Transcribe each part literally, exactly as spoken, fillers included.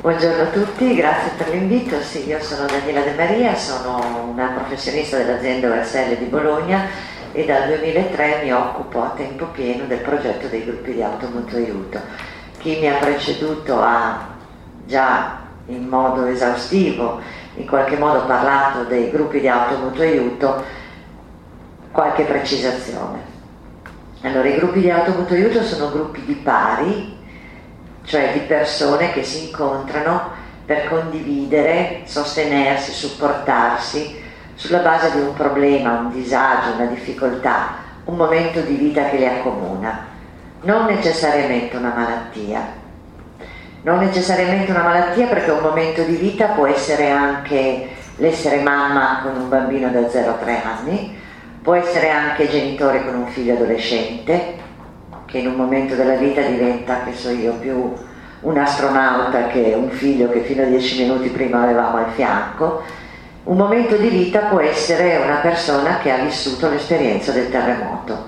Buongiorno a tutti, grazie per l'invito. Sì, io sono Daniela De Maria, sono una professionista dell'azienda O S L di Bologna e dal duemilatré mi occupo a tempo pieno del progetto dei gruppi di automutuo aiuto. Chi mi ha preceduto ha già in modo esaustivo in qualche modo parlato dei gruppi di automutuo aiuto. Qualche precisazione. Allora, i gruppi di automutuo aiuto sono gruppi di pari, cioè di persone che si incontrano per condividere, sostenersi, supportarsi sulla base di un problema, un disagio, una difficoltà, un momento di vita che li accomuna. Non necessariamente una malattia. Non necessariamente una malattia, perché un momento di vita può essere anche l'essere mamma con un bambino da zero a tre anni, può essere anche genitore con un figlio adolescente, che in un momento della vita diventa, che so io, più un astronauta che un figlio che fino a dieci minuti prima avevamo al fianco. Un momento di vita può essere una persona che ha vissuto l'esperienza del terremoto.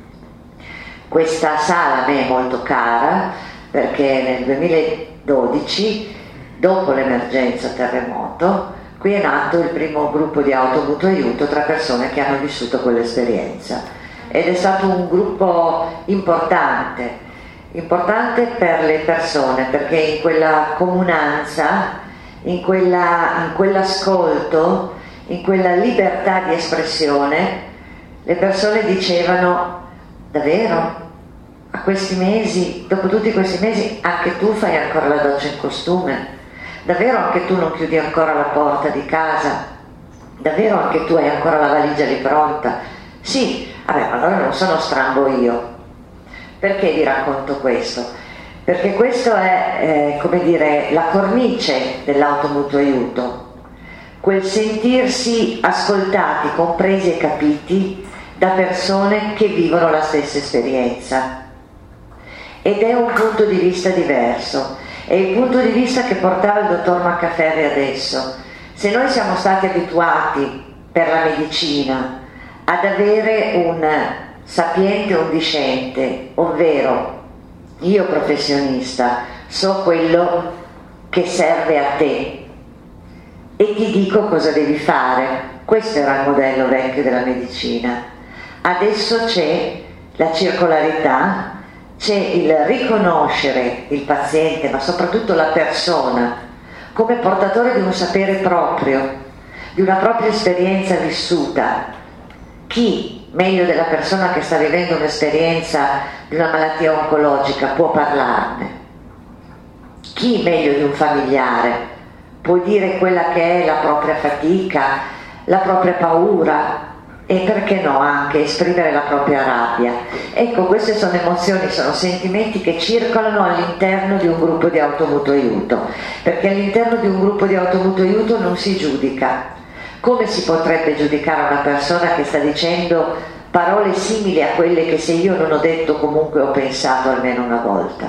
Questa sala a me è molto cara perché nel duemiladodici, dopo l'emergenza terremoto, qui è nato il primo gruppo di automutuo aiuto tra persone che hanno vissuto quell'esperienza. Ed è stato un gruppo importante, importante per le persone, perché in quella comunanza, in, quella, in quell'ascolto, in quella libertà di espressione, le persone dicevano: davvero? A questi mesi, dopo tutti questi mesi, anche tu fai ancora la doccia in costume? Davvero anche tu non chiudi ancora la porta di casa? Davvero anche tu hai ancora la valigia lì pronta? Sì. Vabbè, allora non sono strambo io. Perché vi racconto questo? Perché questo è, eh, come dire, la cornice dell'automutuo aiuto, quel sentirsi ascoltati, compresi e capiti da persone che vivono la stessa esperienza. Ed è un punto di vista diverso, è il punto di vista che portava il dottor Maccaferri adesso. Se noi siamo stati abituati per la medicina ad avere un sapiente ondisciente, ovvero io professionista so quello che serve a te e ti dico cosa devi fare. Questo era il modello vecchio della medicina. Adesso c'è la circolarità, c'è il riconoscere il paziente, ma soprattutto la persona, come portatore di un sapere proprio, di una propria esperienza vissuta. Chi, meglio della persona che sta vivendo un'esperienza di una malattia oncologica, può parlarne? Chi, meglio di un familiare, può dire quella che è la propria fatica, la propria paura e, perché no, anche esprimere la propria rabbia? Ecco, queste sono emozioni, sono sentimenti che circolano all'interno di un gruppo di automutuo aiuto, perché all'interno di un gruppo di automutuo aiuto non si giudica. Come si potrebbe giudicare una persona che sta dicendo parole simili a quelle che se io non ho detto comunque ho pensato almeno una volta?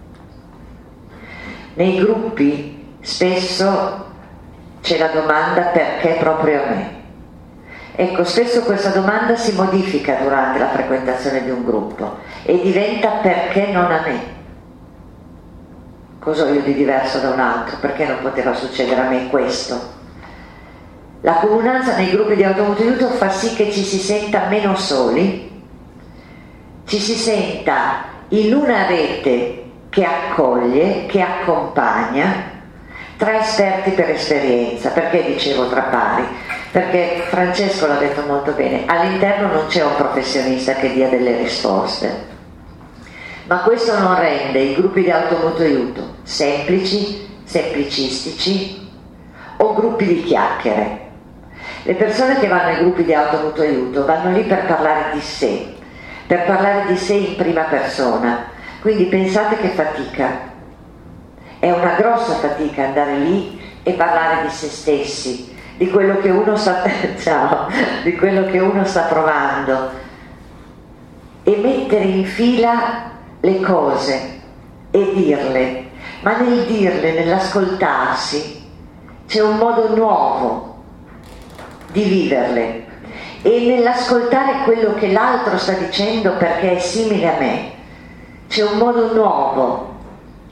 Nei gruppi spesso c'è la domanda: perché proprio a me? Ecco, spesso questa domanda si modifica durante la frequentazione di un gruppo e diventa: perché non a me? Cosa ho io di diverso da un altro? Perché non poteva succedere a me questo? La comunanza nei gruppi di automutuo aiuto fa sì che ci si senta meno soli, ci si senta in una rete che accoglie, che accompagna, tra esperti per esperienza. Perché dicevo tra pari? Perché Francesco l'ha detto molto bene, all'interno non c'è un professionista che dia delle risposte, ma questo non rende i gruppi di automutuo aiuto semplici, semplicistici o gruppi di chiacchiere. Le persone che vanno ai gruppi di automutuo aiuto vanno lì per parlare di sé, per parlare di sé in prima persona. Quindi pensate che fatica. È una grossa fatica andare lì e parlare di se stessi, di quello che uno sta, ciao, di quello che uno sta provando, e mettere in fila le cose e dirle, ma nel dirle, nell'ascoltarsi, c'è un modo nuovo di viverle, e nell'ascoltare quello che l'altro sta dicendo perché è simile a me c'è un modo nuovo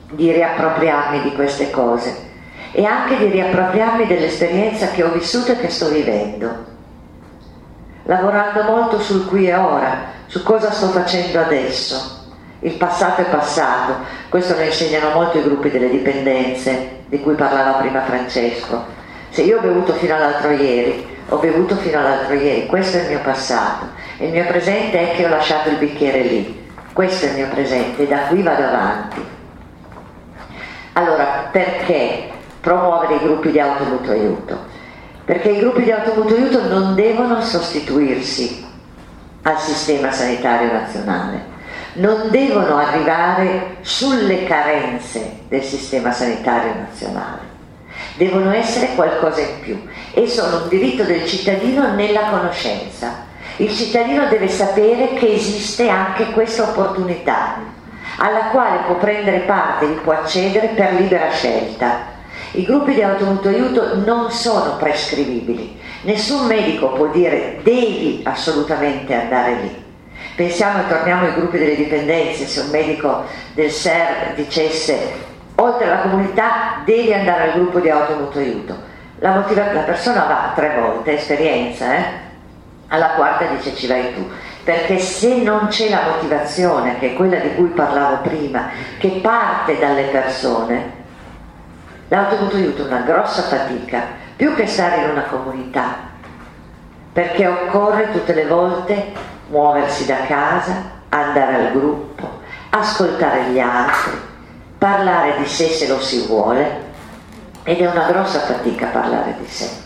di riappropriarmi di queste cose e anche di riappropriarmi dell'esperienza che ho vissuto e che sto vivendo, lavorando molto sul qui e ora, su cosa sto facendo adesso. Il passato è passato, questo lo insegnano molto i gruppi delle dipendenze di cui parlava prima Francesco. Se io ho bevuto fino all'altro ieri, ho bevuto fino all'altro ieri, questo è il mio passato. Il mio presente è che ho lasciato il bicchiere lì, questo è il mio presente e da qui vado avanti. Allora, perché promuovere i gruppi di automutuo aiuto? Perché i gruppi di automutuo aiuto non devono sostituirsi al sistema sanitario nazionale, non devono arrivare sulle carenze del sistema sanitario nazionale, devono essere qualcosa in più e sono un diritto del cittadino nella conoscenza. Il cittadino deve sapere che esiste anche questa opportunità alla quale può prendere parte, vi può accedere per libera scelta. I gruppi di automutuo aiuto non sono prescrivibili, nessun medico può dire devi assolutamente andare lì. Pensiamo e torniamo ai gruppi delle dipendenze, se un medico del S E R dicesse oltre alla comunità devi andare al gruppo di automutuo aiuto, la, motiva- la persona va tre volte, esperienza, eh? alla quarta dice ci vai tu, perché se non c'è la motivazione, che è quella di cui parlavo prima, che parte dalle persone, l'automutuo aiuto è una grossa fatica, più che stare in una comunità, perché occorre tutte le volte muoversi da casa, andare al gruppo, ascoltare gli altri, parlare di sé se lo si vuole, ed è una grossa fatica parlare di sé.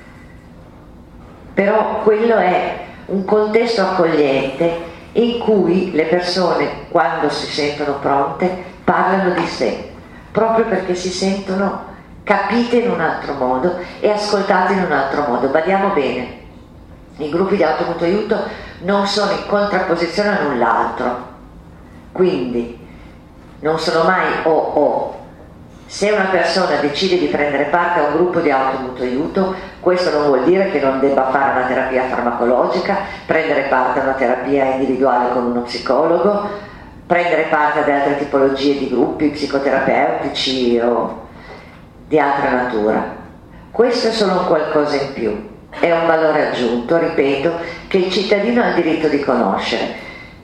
Però quello è un contesto accogliente in cui le persone, quando si sentono pronte, parlano di sé, proprio perché si sentono capite in un altro modo e ascoltate in un altro modo. Badiamo bene, i gruppi di automutuo aiuto non sono in contrapposizione a null'altro, quindi non sono mai o o. Se una persona decide di prendere parte a un gruppo di automutuo aiuto, questo non vuol dire che non debba fare una terapia farmacologica, prendere parte a una terapia individuale con uno psicologo, prendere parte ad altre tipologie di gruppi psicoterapeutici o di altra natura. Questo è solo un qualcosa in più, è un valore aggiunto, ripeto, che il cittadino ha il diritto di conoscere.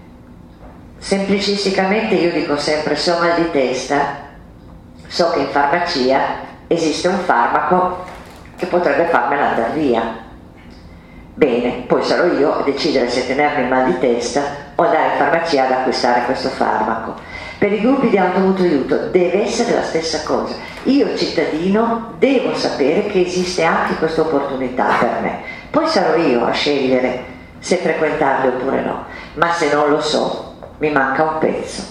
Semplicisticamente io dico sempre, se ho mal di testa, so che in farmacia esiste un farmaco che potrebbe farmela andare via. Bene, poi sarò io a decidere se tenermi il mal di testa o andare in farmacia ad acquistare questo farmaco. Per i gruppi di automutuo aiuto deve essere la stessa cosa. Io cittadino devo sapere che esiste anche questa opportunità per me. Poi sarò io a scegliere se frequentarli oppure no, ma se non lo so mi manca un pezzo.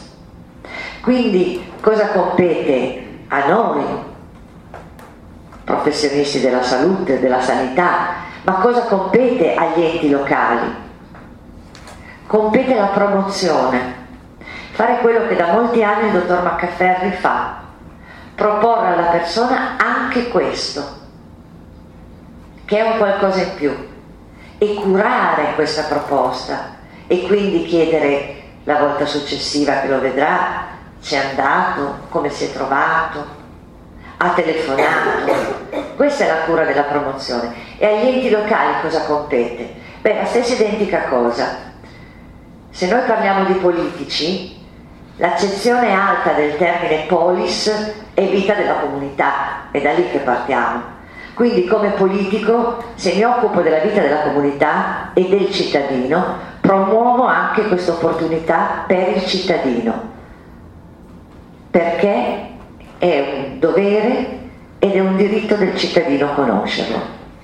Quindi cosa compete a noi, professionisti della salute, della sanità, ma cosa compete agli enti locali? Compete la promozione, fare quello che da molti anni il dottor Maccaferri fa, proporre alla persona anche questo, che è un qualcosa in più, e curare questa proposta e quindi chiedere la volta successiva che lo vedrà, c'è andato, come si è trovato, ha telefonato. Questa è la cura della promozione. E agli enti locali cosa compete? Beh, la stessa identica cosa. Se noi parliamo di politici, l'accezione alta del termine polis è vita della comunità, è da lì che partiamo. Quindi come politico, se mi occupo della vita della comunità e del cittadino, promuovo anche questa opportunità per il cittadino, perché è un dovere ed è un diritto del cittadino conoscerlo.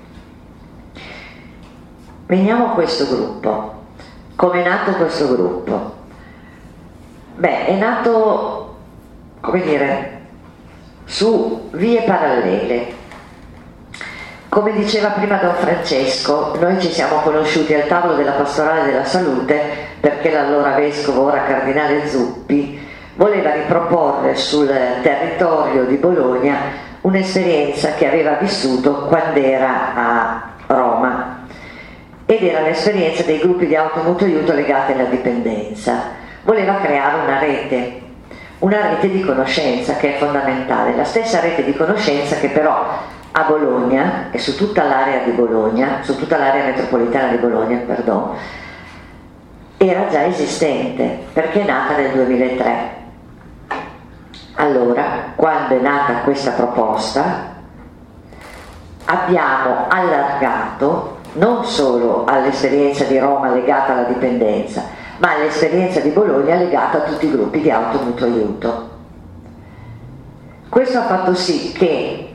Veniamo a questo gruppo. Come è nato questo gruppo? Beh, è nato, come dire, su vie parallele. Come diceva prima Don Francesco, noi ci siamo conosciuti al tavolo della Pastorale della Salute perché l'allora vescovo, ora cardinale Zuppi, voleva riproporre sul territorio di Bologna un'esperienza che aveva vissuto quando era a Roma, ed era l'esperienza dei gruppi di automutuo aiuto legati alla dipendenza. Voleva creare una rete, una rete di conoscenza che è fondamentale, la stessa rete di conoscenza che però a Bologna e su tutta l'area di Bologna, su tutta l'area metropolitana di Bologna, perdono, era già esistente perché è nata nel duemilatré. Allora, quando è nata questa proposta, abbiamo allargato non solo all'esperienza di Roma legata alla dipendenza, ma all'esperienza di Bologna legata a tutti i gruppi di automutuo aiuto. Questo ha fatto sì che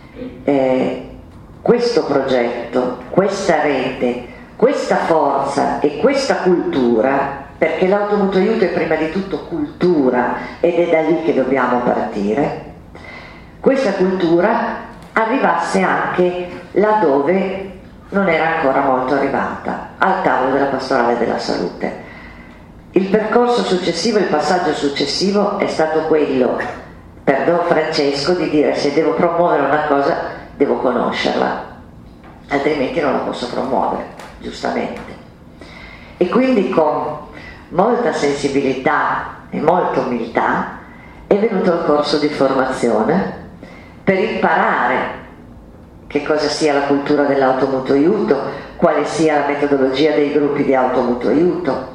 eh, questo progetto, questa rete, questa forza e questa cultura, perché l'automutuo aiuto è prima di tutto cultura ed è da lì che dobbiamo partire, questa cultura arrivasse anche laddove non era ancora molto arrivata, al tavolo della pastorale della salute. Il percorso successivo, il passaggio successivo è stato quello per Don Francesco di dire: se devo promuovere una cosa devo conoscerla, altrimenti non la posso promuovere, giustamente. E quindi con molta sensibilità e molta umiltà è venuto il corso di formazione per imparare che cosa sia la cultura dell'automutuo aiuto, quale sia la metodologia dei gruppi di automutuo aiuto.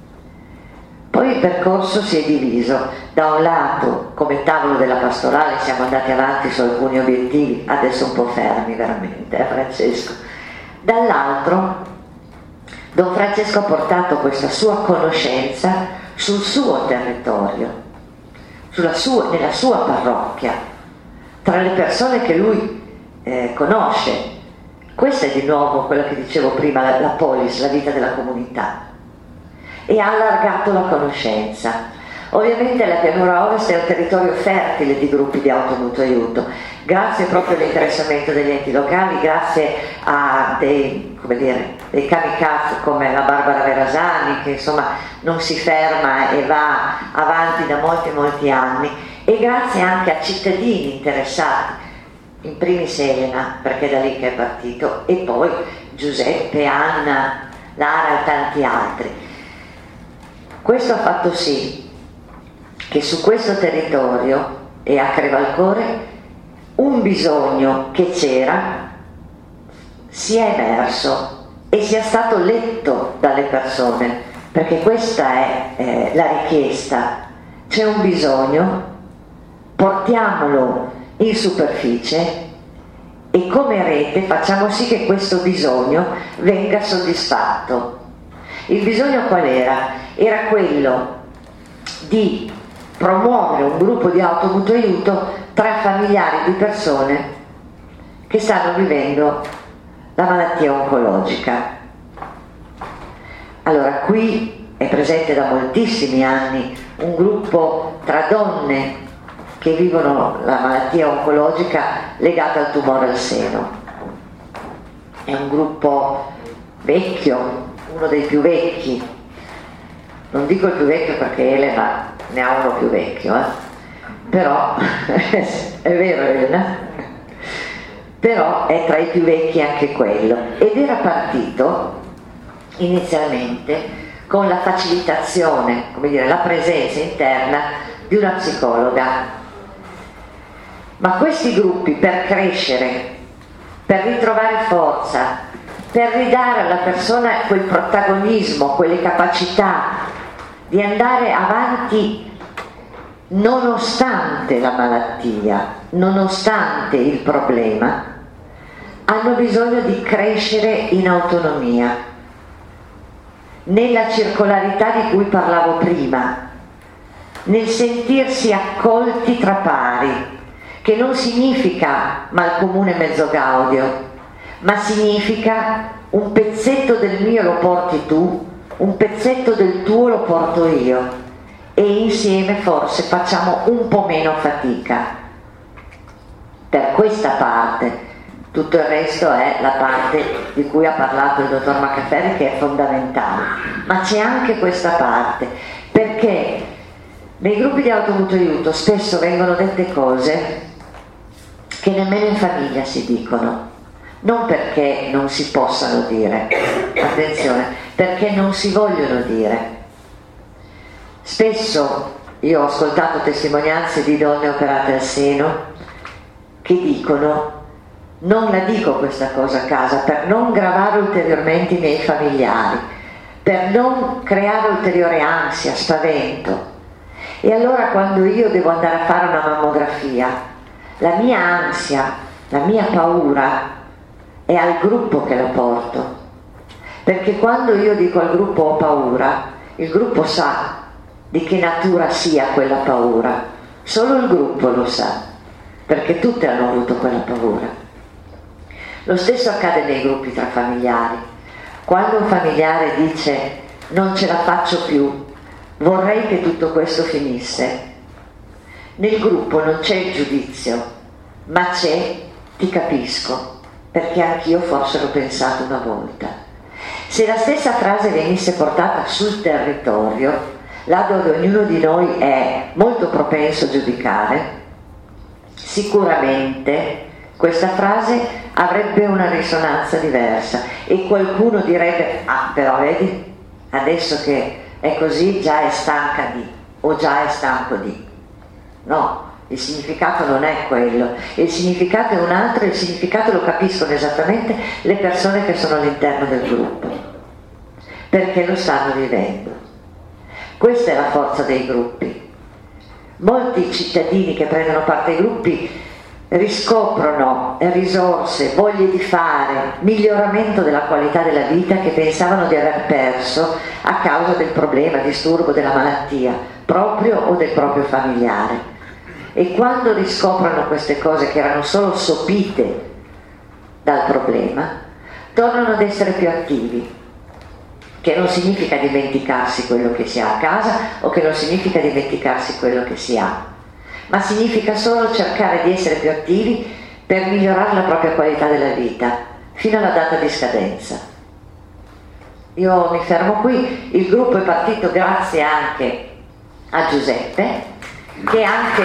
Poi il percorso si è diviso: da un lato, come tavolo della pastorale siamo andati avanti su alcuni obiettivi, adesso un po' fermi veramente, eh, Francesco. Dall'altro Don Francesco ha portato questa sua conoscenza sul suo territorio, sulla sua, nella sua parrocchia, tra le persone che lui eh, conosce. Questa è di nuovo quello che dicevo prima, la, la polis, la vita della comunità, e ha allargato la conoscenza. Ovviamente la pianura ovest è un territorio fertile di gruppi di automutuo aiuto, grazie proprio all'interessamento degli enti locali, grazie a dei, come dire, dei kamikaze come la Barbara Verasani, che insomma non si ferma e va avanti da molti molti anni, e grazie anche a cittadini interessati, in primis Elena, perché è da lì che è partito, e poi Giuseppe, Anna, Lara e tanti altri. Questo ha fatto sì che su questo territorio e a Crevalcore un bisogno che c'era sia emerso e sia stato letto dalle persone, perché questa è eh, la richiesta. C'è un bisogno, portiamolo in superficie e come rete facciamo sì che questo bisogno venga soddisfatto. Il bisogno qual era? Era quello di promuovere un gruppo di automutuo aiuto tra familiari di persone che stanno vivendo la malattia oncologica. Allora, qui è presente da moltissimi anni un gruppo tra donne che vivono la malattia oncologica legata al tumore al seno. È un gruppo vecchio, uno dei più vecchi. Non dico il più vecchio perché Elena ne ha uno più vecchio, eh? Però è vero Elena, però è tra i più vecchi anche quello, ed era partito inizialmente con la facilitazione, come dire, la presenza interna di una psicologa. Ma questi gruppi, per crescere, per ritrovare forza, per ridare alla persona quel protagonismo, quelle capacità di andare avanti nonostante la malattia, nonostante il problema, hanno bisogno di crescere in autonomia, nella circolarità di cui parlavo prima, nel sentirsi accolti tra pari, che non significa malcomune mezzo gaudio, ma significa un pezzetto del mio lo porti tu, un pezzetto del tuo lo porto io, e insieme forse facciamo un po' meno fatica. Per questa parte, tutto il resto è la parte di cui ha parlato il dottor Maccaferri, che è fondamentale, ma c'è anche questa parte, perché nei gruppi di automutuo aiuto spesso vengono dette cose che nemmeno in famiglia si dicono. Non perché non si possano dire, attenzione, perché non si vogliono dire. Spesso io ho ascoltato testimonianze di donne operate al seno che dicono: non la dico questa cosa a casa per non gravare ulteriormente i miei familiari, per non creare ulteriore ansia, spavento. E allora quando io devo andare a fare una mammografia, la mia ansia, la mia paura è al gruppo che la porto, perché quando io dico al gruppo ho paura, il gruppo sa di che natura sia quella paura, solo il gruppo lo sa, perché tutte hanno avuto quella paura. Lo stesso accade nei gruppi tra familiari. Quando un familiare dice non ce la faccio più, vorrei che tutto questo finisse, nel gruppo non c'è il giudizio, ma c'è ti capisco, perché anch'io forse l'ho pensato una volta. Se la stessa frase venisse portata sul territorio, là dove ognuno di noi è molto propenso a giudicare, sicuramente questa frase avrebbe una risonanza diversa e qualcuno direbbe: ah, però vedi, adesso che è così già è stanca di, o già è stanco di. No, il significato non è quello, il significato è un altro, e il significato lo capiscono esattamente le persone che sono all'interno del gruppo, perché lo stanno vivendo. Questa è la forza dei gruppi. Molti cittadini che prendono parte ai gruppi riscoprono risorse, voglie di fare, miglioramento della qualità della vita che pensavano di aver perso a causa del problema, disturbo, della malattia, proprio o del proprio familiare. E quando riscoprono queste cose che erano solo sopite dal problema, tornano ad essere più attivi, che non significa dimenticarsi quello che si ha a casa o che non significa dimenticarsi quello che si ha, ma significa solo cercare di essere più attivi per migliorare la propria qualità della vita fino alla data di scadenza. Io mi fermo qui. Il gruppo è partito grazie anche a Giuseppe, che anche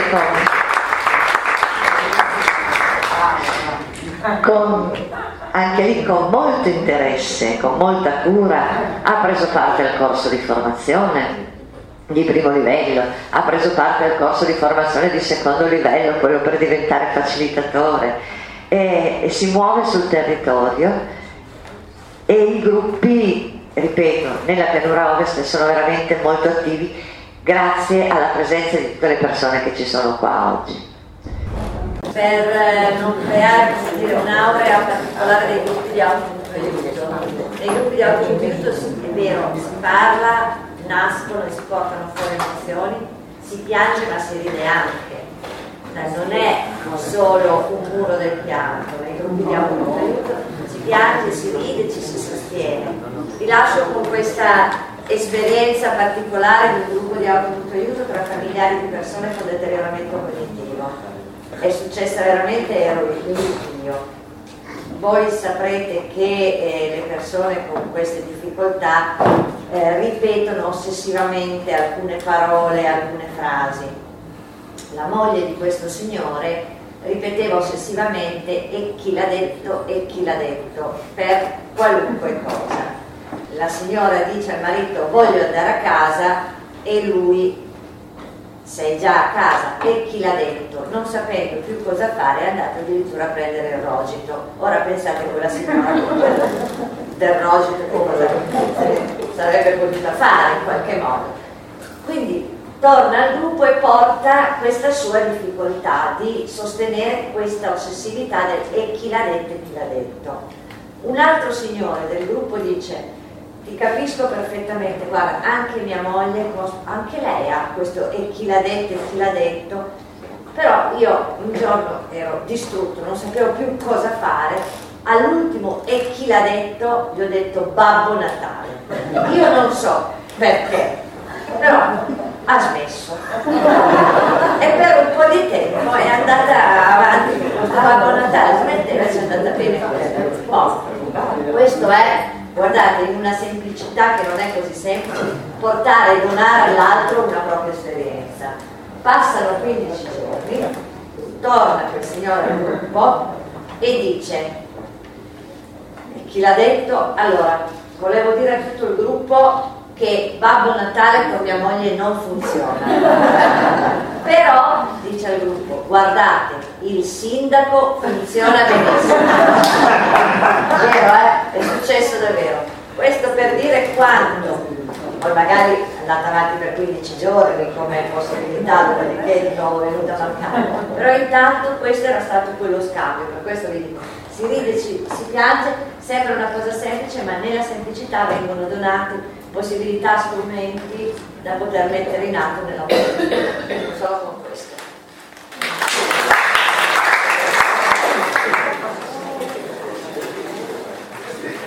con, con anche lì con molto interesse, con molta cura, ha preso parte al corso di formazione di primo livello, ha preso parte al corso di formazione di secondo livello, quello per diventare facilitatore, e, e si muove sul territorio, e i gruppi, ripeto, nella pianura ovest sono veramente molto attivi grazie alla presenza di tutte le persone che ci sono qua oggi. Per non creare un'aurea particolare dei gruppi di autoaiuto. Nei gruppi di autoaiuto è vero, si parla, nascono e si portano fuori emozioni, si piange ma si ride anche. Non è solo un muro del pianto, nei gruppi di autoaiuto si piange, si ride, ci si sostiene. Vi lascio con questa esperienza particolare di un gruppo di autoaiuto tra familiari di persone con deterioramento cognitivo. È successa veramente, ero io. Voi saprete che eh, le persone con queste difficoltà eh, ripetono ossessivamente alcune parole, alcune frasi. La moglie di questo signore ripeteva ossessivamente "e chi l'ha detto, e chi l'ha detto", per qualunque cosa. La signora dice al marito "voglio andare a casa", e lui "sei già a casa, e chi l'ha detto?", non sapendo più cosa fare è andato addirittura a prendere il rogito. Ora pensate a quella signora del rogito che cosa sarebbe potuta fare in qualche modo. Quindi torna al gruppo e porta questa sua difficoltà di sostenere questa ossessività del "e chi l'ha detto e chi l'ha detto". Un altro signore del gruppo dice "ti capisco perfettamente, guarda, anche mia moglie, anche lei ha questo e chi l'ha detto e chi l'ha detto, però io un giorno ero distrutto, non sapevo più cosa fare, all'ultimo e chi l'ha detto gli ho detto Babbo Natale". Io non so perché, però ha smesso e per un po' di tempo è andata avanti con questo Babbo Natale, smetteva e si è andata bene questo. Oh, questo è, guardate, in una semplicità che non è così semplice, portare e donare all'altro una propria esperienza. Passano quindici giorni, torna quel signore al gruppo e dice "e chi l'ha detto?". Allora, volevo dire a tutto il gruppo che Babbo Natale con mia moglie non funziona. Però, dice al gruppo, guardate, il sindaco funziona benissimo. Vero, eh? È successo davvero. Questo per dire quando, poi magari è andata avanti per quindici giorni come possibilità, dopodiché di nuovo è venuta a mancare. Però intanto questo era stato quello scambio, per questo vi dico, si ride, si, si piange, sembra una cosa semplice, ma nella semplicità vengono donate possibilità, strumenti da poter mettere in atto nella nostra